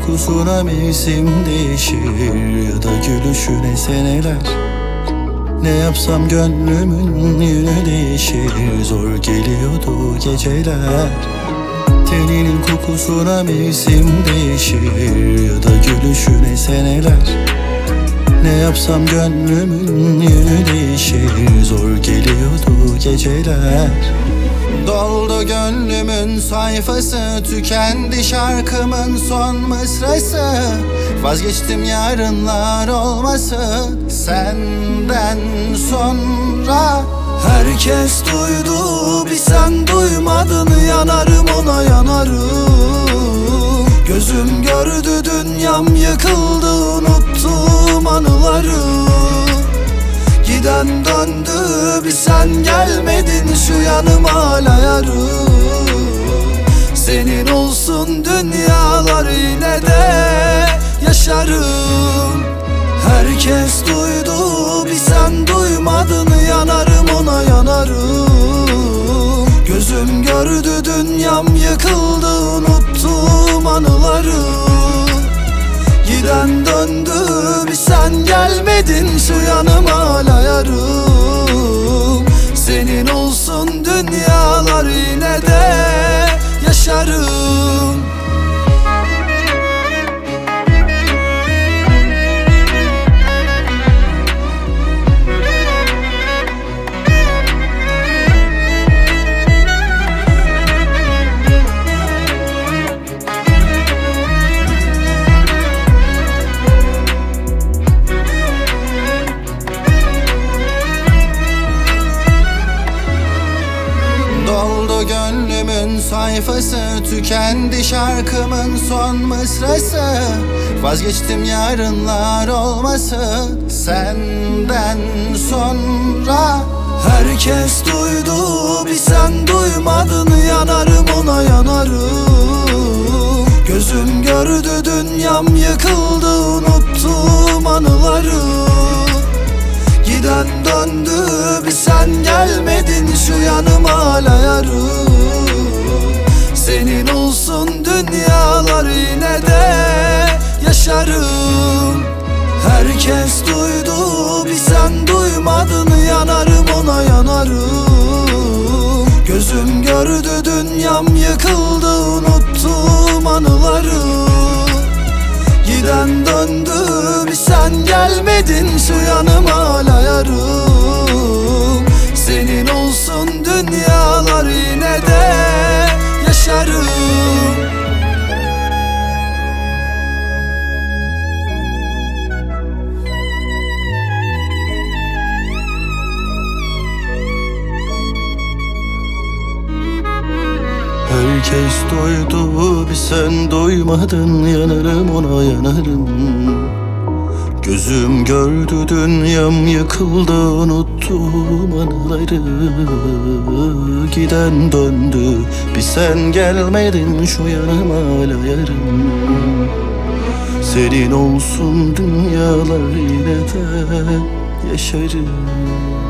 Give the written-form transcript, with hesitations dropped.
kokusuna mevsim değişir, ya da gülüşüne seneler. Ne yapsam gönlümün yönü değişir, zor geliyordu geceler. Teninin kokusuna mevsim değişir, ya da gülüşüne seneler. Ne yapsam gönlümün yönü değişir, zor geliyordu geceler. Doldu gönlümün sayfası, tükendi şarkımın son mısrası. Vazgeçtim yarınlar olması senden sonra. Herkes duydu, bir sen duymadın. Yanarım ona yanarım. Gözüm gördü, dünyam yıkıldı. Unuttum anıları. Giden döndü, bir sen gelmedin. Şu yanım hala yarım. Senin olsun dünyalar, yine de yaşarım. Herkes duydu, bir sen duymadın. Yanarım ona yanarım. Gözüm gördü, dünyam yıkıldı. Unuttum anıları. Giden döndü, bir sen gelmedin. Şu yanım hala yarım. Senin olsun dünyalar, yine de yaşarım. Doldu gönlümün sayfası, tükendi şarkımın son mısrası. Vazgeçtim yarınlar olması senden sonra. Herkes duydu, bir sen duymadın. Yanarım ona yanarım. Gözüm gördü, dünyam yıkıldı. Unuttum anıları. Giden döndü, bir sen gelmedin. Şu yanım hala yarım. Senin olsun dünyalar, yine de yaşarım. Herkes duydu, bir sen duymadın. Yanarım ona yanarım. Gözüm gördü, dünyam yıkıldı. Unuttum anıları. Giden döndü, bir sen gelmedin. Şu yanım hala yarım. Senin olsun dünyalar, yine de yaşarım. Herkes duydu, bir sen duymadın. Yanarım ona yanarım. Gözüm gördü, dünyam yıkıldı. Unuttum anıları. Giden döndü, bir sen gelmedin. Şu yanım hala yarım. Senin olsun dünyalar, yine de yaşarım.